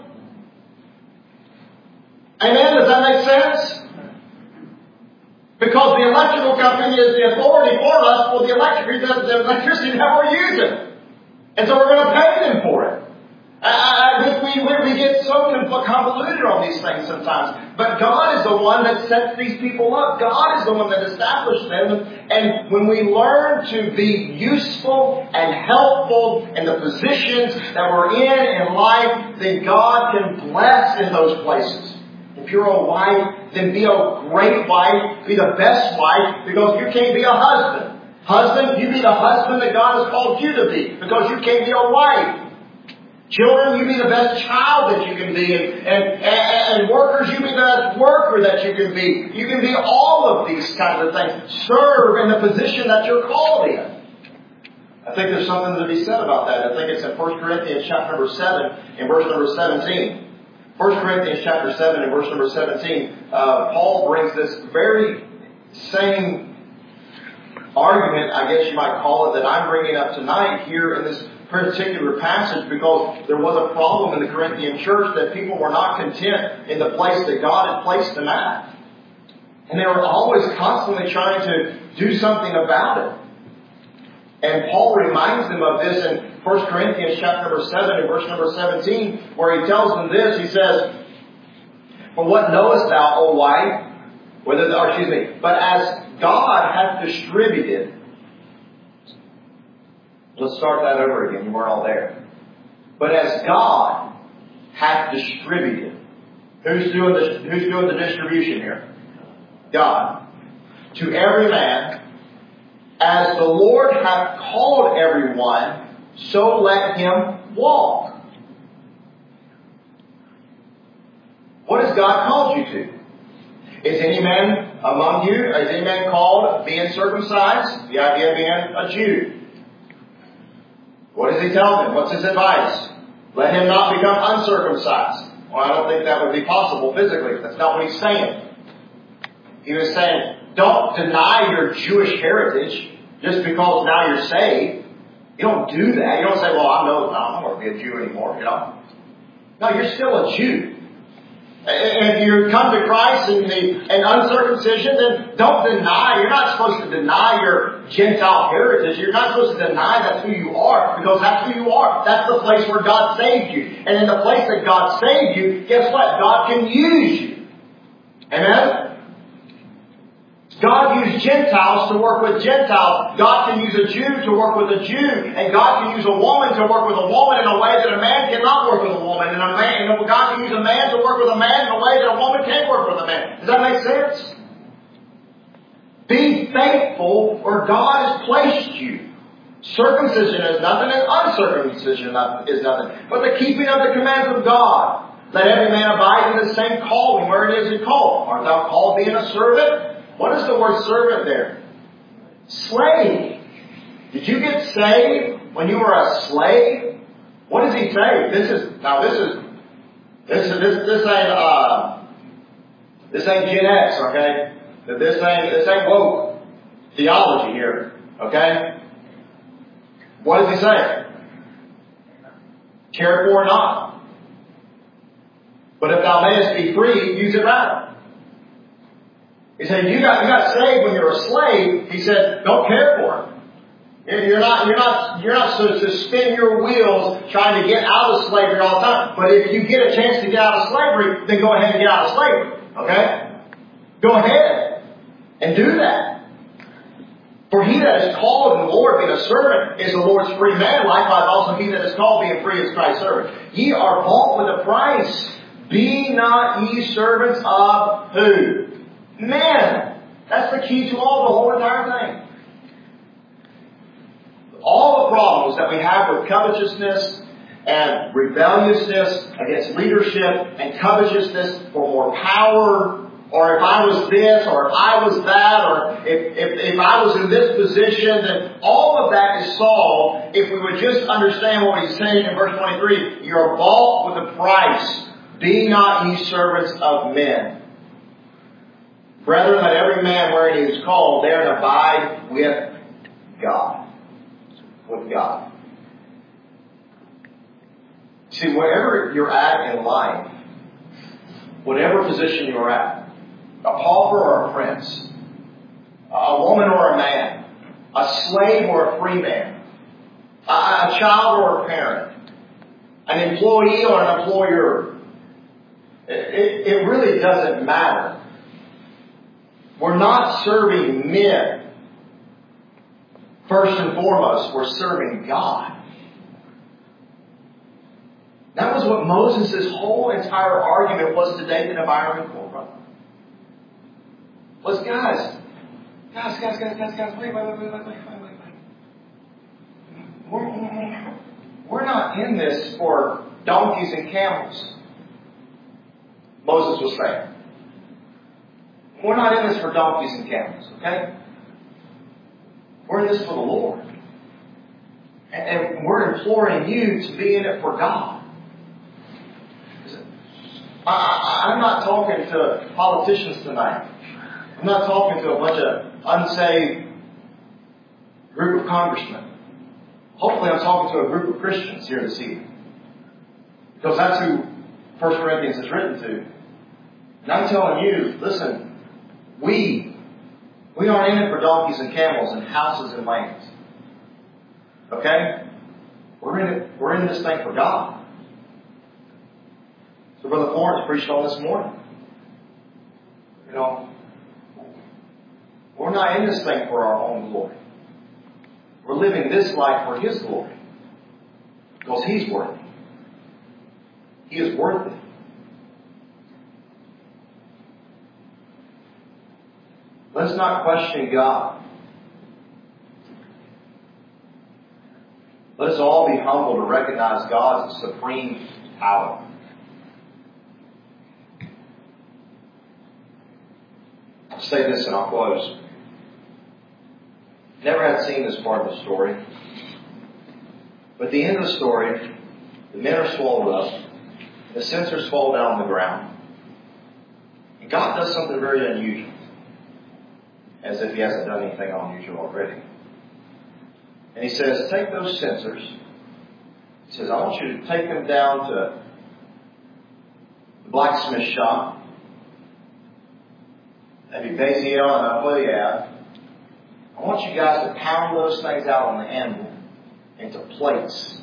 Amen? Does that make sense? Because the electrical company is the authority for us for the electric, the electricity that we're using. And so we're going to pay them for it. Uh, we, we, we get so convoluted on these things sometimes. But God is the one that sets these people up. God is the one that established them. And when we learn to be useful and helpful in the positions that we're in in life, then God can bless in those places. If you're a wife, then be a great wife. Be the best wife, because you can't be a husband. Husband, you be the husband that God has called you to be, because you can't be a wife. Children, you be the best child that you can be. And, and, and, and workers, you be the best worker that you can be. You can be all of these kinds of things. Serve in the position that you're called in. I think there's something to be said about that. I think it's in First Corinthians chapter number seven and verse number seventeen. First Corinthians chapter seven and verse number seventeen, uh, Paul brings this very same argument, I guess you might call it, that I'm bringing up tonight here in this particular passage, because there was a problem in the Corinthian church that people were not content in the place that God had placed them at. And they were always constantly trying to do something about it. And Paul reminds them of this in First Corinthians chapter number seven and verse number seventeen, where he tells them this. He says, "For what knowest thou, O wife, whether thou, excuse me, but as God hath distributed." Let's start that over again. You weren't all there. But as God hath distributed. Who's doing the, who's doing the distribution here? God. To every man, as the Lord hath called everyone, so let him walk. What has God called you to? Is any man among you, is any man called being circumcised? The idea being a Jew. What does he tell them? What's his advice? Let him not become uncircumcised. Well, I don't think that would be possible physically. That's not what he's saying. He was saying, don't deny your Jewish heritage just because now you're saved. You don't do that. You don't say, well, I know I'm not going to be a Jew anymore, you know. No, you're still a Jew. And if you come to Christ in the in uncircumcision, then don't deny. You're not supposed to deny your Gentile heritage. You're not supposed to deny that's who you are, because that's who you are. That's the place where God saved you. And in the place that God saved you, guess what? God can use you. Amen? God used Gentiles to work with Gentiles. God can use a Jew to work with a Jew. And God can use a woman to work with a woman in a way that a man cannot work with a woman. And a man, and God can use a man to work with a man in a way that a woman can't work with a man. Does that make sense? Be faithful where God has placed you. Circumcision is nothing, and uncircumcision is nothing, but the keeping of the commands of God. Let every man abide in the same calling where it is called. Art thou called being a servant? What is the word servant there? Slave. Did you get saved when you were a slave? What does he say? This is now. This is this is this this ain't uh this ain't Gen X, okay? This ain't this ain't woke theology here, okay? What does he say? Care for or not. But if thou mayest be free, use it rather. He said, you got, you got saved when you were a slave. He said, don't care for him. You're not, you're not, you're not supposed to spin your wheels trying to get out of slavery all the time. But if you get a chance to get out of slavery, then go ahead and get out of slavery. Okay? Go ahead and do that. For he that is called in the Lord being a servant is the Lord's free man. Likewise also he that is called being free is Christ's servant. Ye are bought with a price. Be not ye servants of who? Men. That's the key to all the whole entire thing. All the problems that we have with covetousness and rebelliousness against leadership and covetousness for more power, or if I was this, or if I was that, or if, if, if I was in this position, then all of that is solved if we would just understand what he's saying in verse twenty-three. You're bought with a price. Be not ye servants of men. Brethren, let every man wherein he is called there abide with God. With God. See, wherever you're at in life, whatever position you're at, a pauper or a prince, a woman or a man, a slave or a free man, a, a child or a parent, an employee or an employer, It, it really doesn't matter. We're not serving men. First and foremost, we're serving God. That was what Moses' whole entire argument was to Dathan and Abiram for, brother. Was guys, guys, guys, guys, guys, guys, wait, wait, wait, wait, wait, wait, wait, wait. We're, we're not in this for donkeys and camels. Moses was saying. We're not in this for donkeys and camels, okay? We're in this for the Lord. And we're imploring you to be in it for God. I, I'm not talking to politicians tonight. I'm not talking to a bunch of unsaved group of congressmen. Hopefully I'm talking to a group of Christians here this evening. Because that's who First Corinthians is written to. And I'm telling you, listen, we, we aren't in it for donkeys and camels and houses and lands. Okay? We're in it, we're in this thing for God. So Brother Florence preached on this morning. You know, we're not in this thing for our own glory. We're living this life for His glory. Because He's worthy. He is worthy. Let's not question God. Let us all be humble to recognize God as supreme power. I'll say this and I'll close. Never had seen this part of the story. But at the end of the story, the men are swallowed up. The censers fall down on the ground. And God does something very unusual. As if He hasn't done anything unusual already. And He says, take those censers. He says, I want you to take them down to the blacksmith shop. That'd be Baziel and Aholiab. I want you guys to pound those things out on the anvil into plates.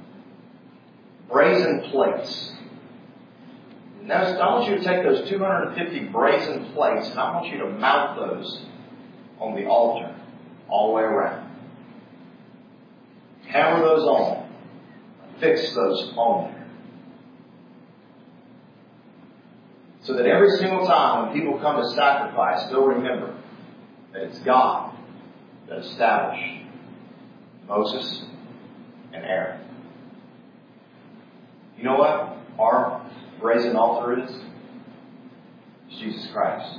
Brazen plates. Now, I want you to take those two hundred fifty brazen plates and I want you to mount those on the altar all the way around. Hammer those on. Fix those on there. So that every single time when people come to sacrifice, they'll remember that it's God that established Moses and Aaron. You know what our brazen altar is? It's Jesus Christ.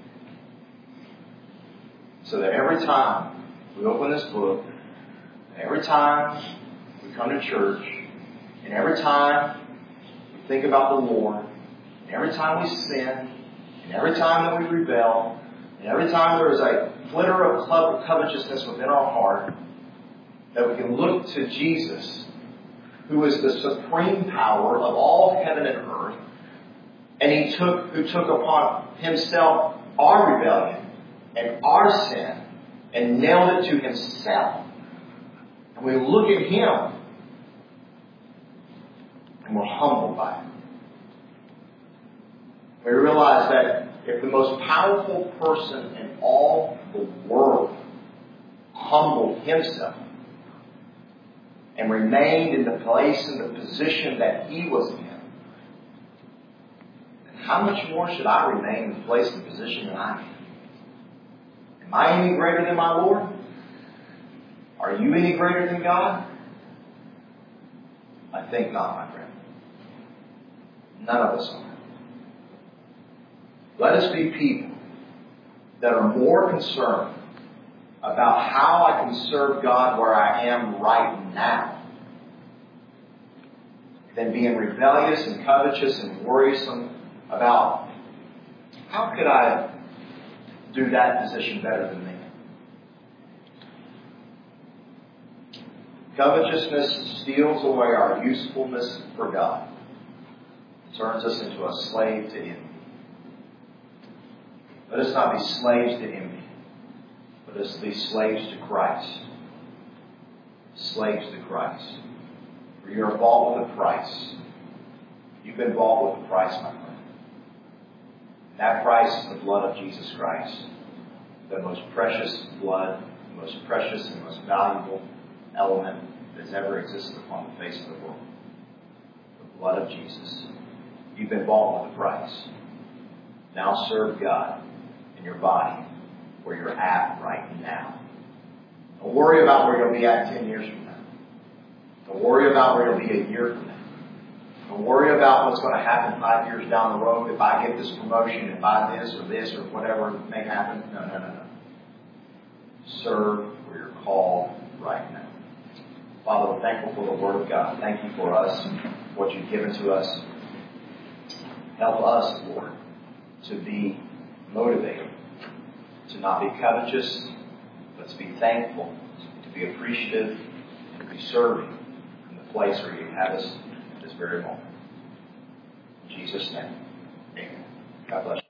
So that every time we open this book, every time we come to church, and every time we think about the Lord, and every time we sin, and every time that we rebel, and every time there is a flitter of covetousness within our heart, that we can look to Jesus, who is the supreme power of all heaven and earth, and He took, who took upon Himself our rebellion and our sin, and nailed it to Himself. And we look at Him, and we're humbled by it. We realize that if the most powerful person in all the world humbled himself and remained in the place and the position that He was in, then how much more should I remain in the place and position that I am? Am I any greater than my Lord? Are you any greater than God? I think not, my friend. None of us are. Let us be people that are more concerned about how I can serve God where I am right now than being rebellious and covetous and worrisome about how could I do that position better than me. Covetousness steals away our usefulness for God. It turns us into a slave to envy. Let us not be slaves to envy, but let us be slaves to Christ. Slaves to Christ. For you are bought with a price. You've been bought with a price, my friend. And that price is the blood of Jesus Christ. The most precious blood, the most precious and most valuable element that's ever existed upon the face of the world. The blood of Jesus. You've been bought with a price. Now serve God in your body where you're at right now. Don't worry about where you'll be at ten years from now. Don't worry about where you'll be a year from now. Don't worry about what's going to happen five years down the road if I get this promotion, if I this or this or whatever may happen. No, no, no, no. Serve where you're called right now. Father, we're thankful for the Word of God. Thank you for us, what you've given to us. Help us, Lord, to be motivated, to not be covetous, but to be thankful, to be appreciative, and to be serving in the place where you have us at this very moment. In Jesus' name, amen. God bless you.